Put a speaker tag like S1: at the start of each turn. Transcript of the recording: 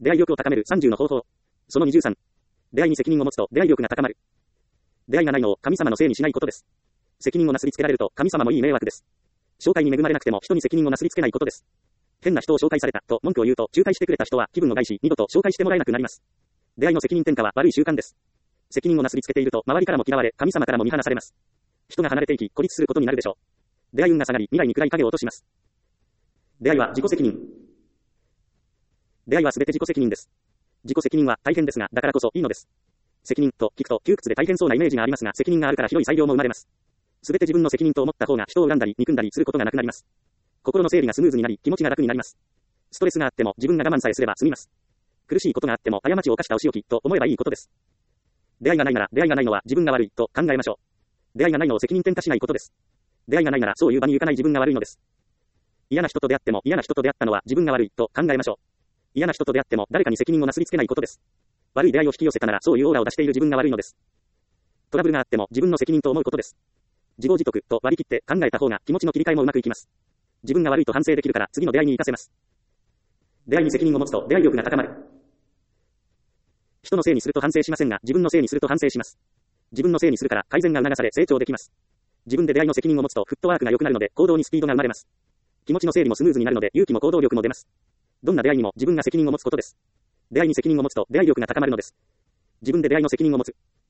S1: 出会い力を高める30の方法。その23。出会いに責任を持つと出会い力が高まる。出会いがないのを神様のせいにしないことです。責任をなすりつけられると神様もいい迷惑です。紹介に恵まれなくても人に責任をなすりつけないことです。変な人を紹介されたと文句を言うと仲介してくれた人は気分を害し二度と紹介してもらえなくなります。出会いの責任転嫁は悪い習慣です。責任をなすりつけていると周りからも嫌われ神様からも見放されます。人が離れていき孤立することになるでしょう。出会い運が下がり未来に暗い影を落とします。出会いは自己責任。出会いはすべて自己責任です。自己責任は大変ですがだからこそいいのです。責任と聞くと窮屈で大変そうなイメージがありますが責任があるから広い裁量も生まれます。すべて自分の責任と思った方が人を恨んだり憎んだりすることがなくなります。心の整理がスムーズになり気持ちが楽になります。ストレスがあっても自分が我慢さえすれば済みます。苦しいことがあっても過ちを犯したお仕置きと思えばいいことです。出会いがないなら出会いがないのは自分が悪いと考えましょう。出会いがないのを責任転嫁しないことです。出会いがないならそういう場に行かない自分が悪いのです。嫌な人と出会っても嫌な人と出会ったのは自分が悪いと考えましょう。嫌な人と出会っても誰かに責任をなすりつけないことです。悪い出会いを引き寄せたならそういうオーラを出している自分が悪いのです。トラブルがあっても自分の責任と思うことです。自業自得と割り切って考えた方が気持ちの切り替えもうまくいきます。自分が悪いと反省できるから次の出会いに活かせます。出会いに責任を持つと出会い力が高まる。人のせいにすると反省しませんが自分のせいにすると反省します。自分のせいにするから改善が促され成長できます。自分で出会いの責任を持つとフットワークが良くなるので行動にスピードが生まれます。気持ちの整理もスムーズになるので勇気も行動力も出ます。どんな出会いにも自分が責任を持つことです。出会いに責任を持つと出会い力が高まるのです。自分で出会いの責任を持つ。